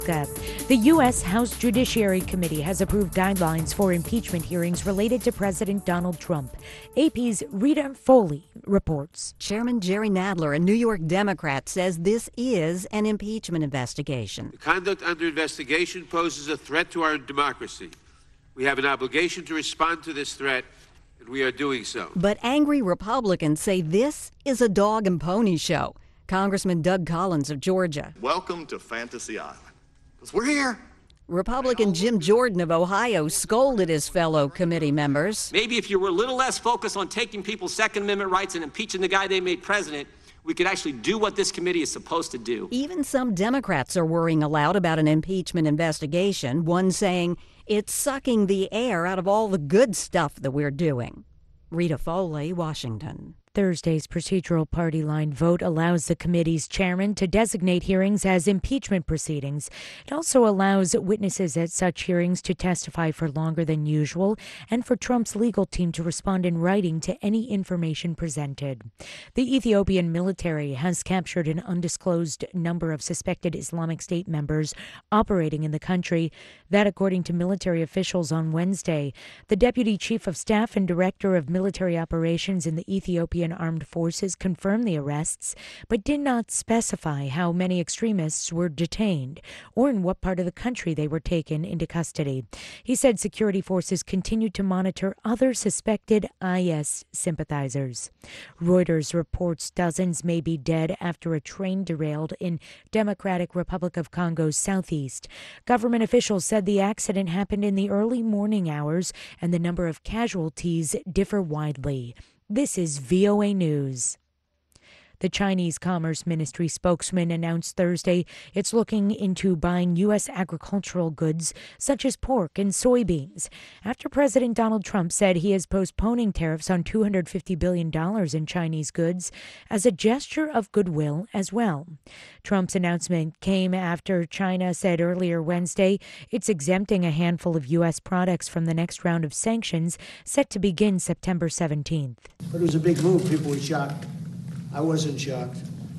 Pelka. The U.S. House Judiciary Committee has approved guidelines for impeachment hearings related to President Donald Trump. AP's Rita Foley reports. Chairman Jerry Nadler, a New York Democrat, says this is an impeachment investigation. The conduct under investigation poses a threat to our democracy. We have an obligation to respond to this threat, and we are doing so. But angry Republicans say this is a dog and pony show. Congressman Doug Collins of Georgia. Welcome to Fantasy Island, because we're here. Republican Jim Jordan of Ohio scolded his fellow committee members. Maybe if you were a little less focused on taking people's Second Amendment rights and impeaching the guy they made president, we could actually do what this committee is supposed to do. Even some Democrats are worrying aloud about an impeachment investigation, one saying it's sucking the air out of all the good stuff that we're doing. Rita Foley, Washington. Thursday's procedural party line vote allows the committee's chairman to designate hearings as impeachment proceedings. It also allows witnesses at such hearings to testify for longer than usual and for Trump's legal team to respond in writing to any information presented. The Ethiopian military has captured an undisclosed number of suspected Islamic State members operating in the country. That, according to military officials on Wednesday. The deputy chief of staff and director of military operations in the Ethiopian Armed Forces confirmed the arrests, but did not specify how many extremists were detained or in what part of the country they were taken into custody. He said security forces continued to monitor other suspected IS sympathizers. Reuters reports dozens may be dead after a train derailed in Democratic Republic of Congo's southeast. Government officials said the accident happened in the early morning hours and the number of casualties differ widely. This is VOA News. The Chinese Commerce Ministry spokesman announced Thursday it's looking into buying U.S. agricultural goods such as pork and soybeans after President Donald Trump said he is postponing tariffs on $250 billion in Chinese goods as a gesture of goodwill as well. Trump's announcement came after China said earlier Wednesday it's exempting a handful of U.S. products from the next round of sanctions set to begin September 17th. But it was a big move. People were shocked. I wasn't shocked.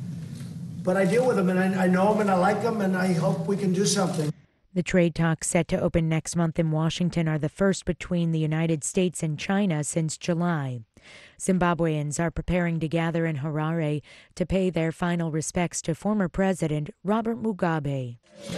But I deal with them, and I know them, and I like them, and I hope we can do something. The trade talks set to open next month in Washington are the first between the United States and China since July. Zimbabweans are preparing to gather in Harare to pay their final respects to former President Robert Mugabe.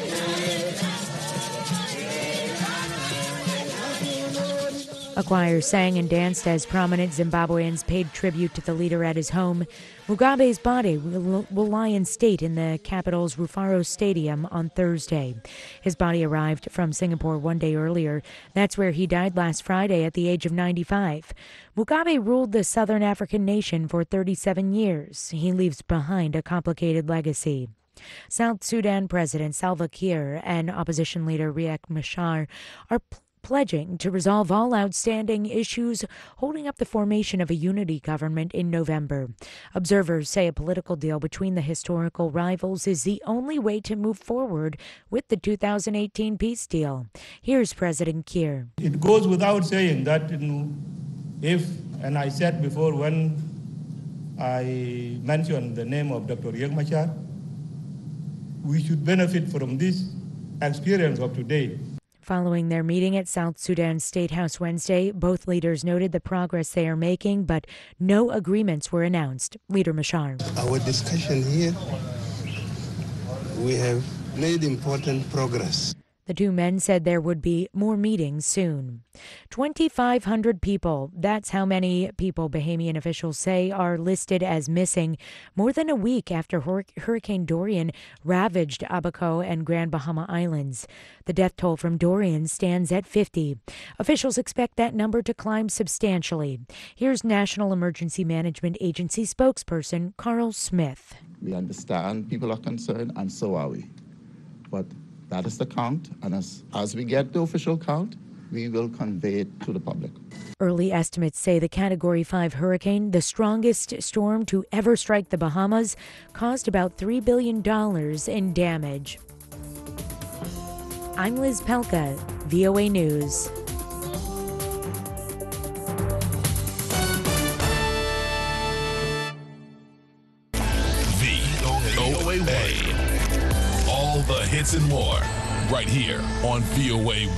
A choir sang and danced as prominent Zimbabweans paid tribute to the leader at his home. Mugabe's body will lie in state in the capital's Rufaro Stadium on Thursday. His body arrived from Singapore one day earlier. That's where he died last Friday at the age of 95. Mugabe ruled the southern African nation for 37 years. He leaves behind a complicated legacy. South Sudan President Salva Kiir and opposition leader Riek Machar are pledging to resolve all outstanding issues holding up the formation of a unity government in November. Observers say a political deal between the historical rivals is the only way to move forward with the 2018 peace deal. Here's President Kiir. It goes without saying that if, and I said before when I mentioned the name of Dr. Riek Machar, we should benefit from this experience of today. Following their meeting at South Sudan State House Wednesday, both leaders noted the progress they are making, but no agreements were announced. Leader Machar. Our discussion here, we have made important progress. The two men said there would be more meetings soon. 2,500 people, that's how many people Bahamian officials say are listed as missing more than a week after Hurricane Dorian ravaged Abaco and Grand Bahama Islands. The death toll from Dorian stands at 50. Officials expect that number to climb substantially. Here's National Emergency Management Agency spokesperson Carl Smith. We understand people are concerned, and so are we. But that is the count, and as we get the official count, we will convey it to the public. Early estimates say the Category 5 hurricane, the strongest storm to ever strike the Bahamas, caused about $3 billion in damage. I'm Liz Pelka, VOA News. VOA. All the hits and more. right here on VOA